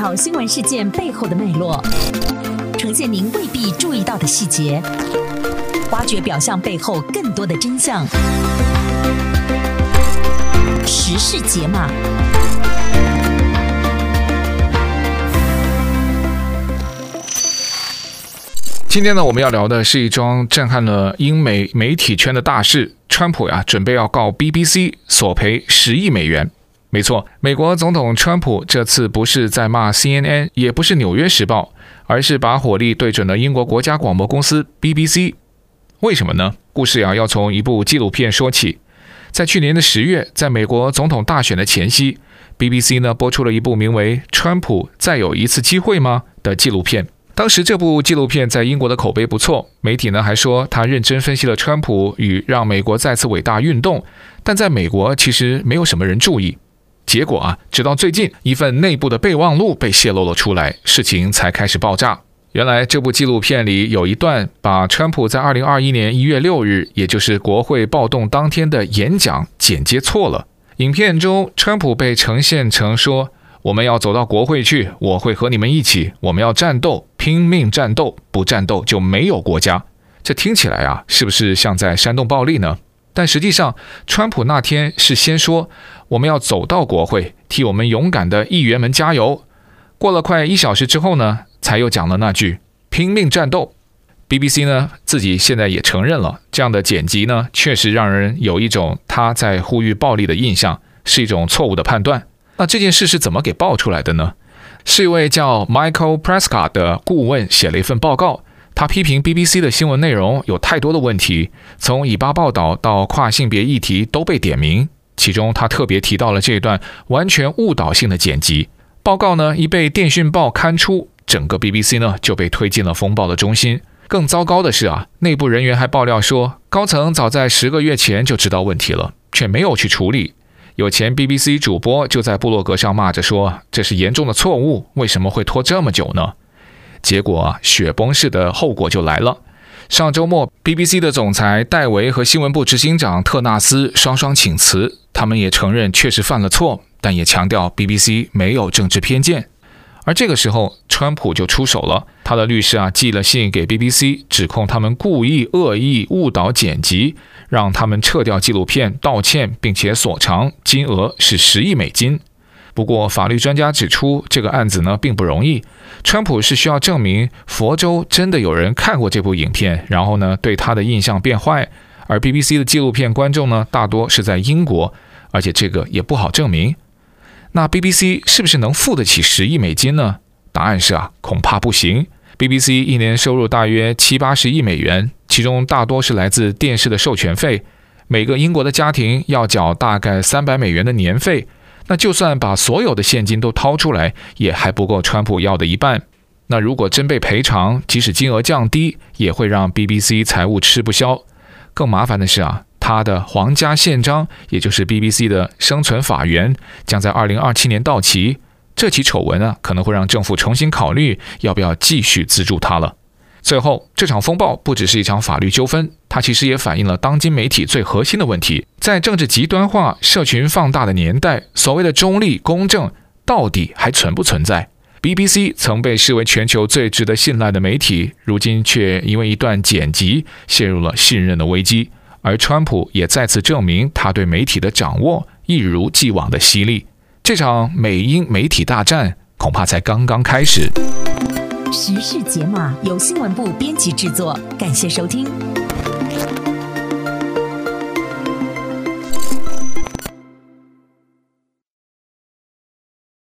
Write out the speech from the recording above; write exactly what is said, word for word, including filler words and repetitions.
讨新闻事件背后的脉络，呈现您未必注意到的细节，挖掘表象背后更多的真相。时事解码。 今天呢，我们要聊的是一桩震撼了英美媒体圈的大事。川普呀，准备要告 B B C 索赔十亿美元。没错，美国总统川普这次不是在骂 C N N， 也不是纽约时报，而是把火力对准了英国国家广播公司 B B C。为什么呢？故事呀，要从一部纪录片说起。在去年的十月，在美国总统大选的前夕， B B C 呢播出了一部名为《川普再有一次机会吗》的纪录片。当时这部纪录片在英国的口碑不错，媒体呢还说他认真分析了川普与让美国再次伟大运动，但在美国其实没有什么人注意。结果啊，直到最近一份内部的备忘录被泄露了出来，事情才开始爆炸。原来这部纪录片里有一段把川普在二零二一年一月六日，也就是国会暴动当天的演讲剪接错了。影片中川普被呈现成说，我们要走到国会去，我会和你们一起，我们要战斗，拼命战斗，不战斗就没有国家。这听起来啊，是不是像在煽动暴力呢？但实际上，川普那天是先说我们要走到国会，替我们勇敢的议员们加油。过了快一小时之后呢，才又讲了那句拼命战斗。 B B C 呢自己现在也承认了，这样的剪辑呢确实让人有一种他在呼吁暴力的印象，是一种错误的判断。那这件事是怎么给爆出来的呢？是一位叫 Michael Prescott 的顾问写了一份报告，他批评 B B C 的新闻内容有太多的问题，从以巴报道到跨性别议题都被点名，其中他特别提到了这段完全误导性的剪辑。报告呢一被电讯报刊出，整个 B B C 呢就被推进了风暴的中心。更糟糕的是啊，内部人员还爆料说，高层早在十个月前就知道问题了，却没有去处理。有前 B B C 主播就在部落格上骂着说，这是严重的错误，为什么会拖这么久呢？结果啊，雪崩式的后果就来了。上周末 B B C 的总裁戴维和新闻部执行长特纳斯双双请辞，他们也承认确实犯了错，但也强调 B B C 没有政治偏见。而这个时候川普就出手了，他的律师啊寄了信给 B B C， 指控他们故意恶意误导剪辑，让他们撤掉纪录片，道歉，并且索偿，金额是十亿美金。不过法律专家指出，这个案子呢并不容易，川普是需要证明佛州真的有人看过这部影片，然后呢对他的印象变坏，而 B B C 的纪录片观众呢大多是在英国，而且这个也不好证明。那 B B C 是不是能付得起十亿美金呢？答案是啊，恐怕不行。 B B C 一年收入大约七八十亿美元，其中大多是来自电视的授权费，每个英国的家庭要缴大概三百美元的年费，那就算把所有的现金都掏出来，也还不够川普要的一半。那如果真被赔偿，即使金额降低，也会让 B B C 财务吃不消。更麻烦的是啊，他的皇家宪章，也就是 B B C 的生存法源，将在二零二七年到期。这起丑闻啊，可能会让政府重新考虑要不要继续资助他了。最后，这场风暴不只是一场法律纠纷，它其实也反映了当今媒体最核心的问题。在政治极端化、社群放大的年代，所谓的中立、公正到底还存不存在？ B B C 曾被视为全球最值得信赖的媒体，如今却因为一段剪辑陷入了信任的危机。而川普也再次证明他对媒体的掌握一如既往的犀利。这场美英媒体大战恐怕才刚刚开始。 时事解码由新闻部编辑制作，感谢收听。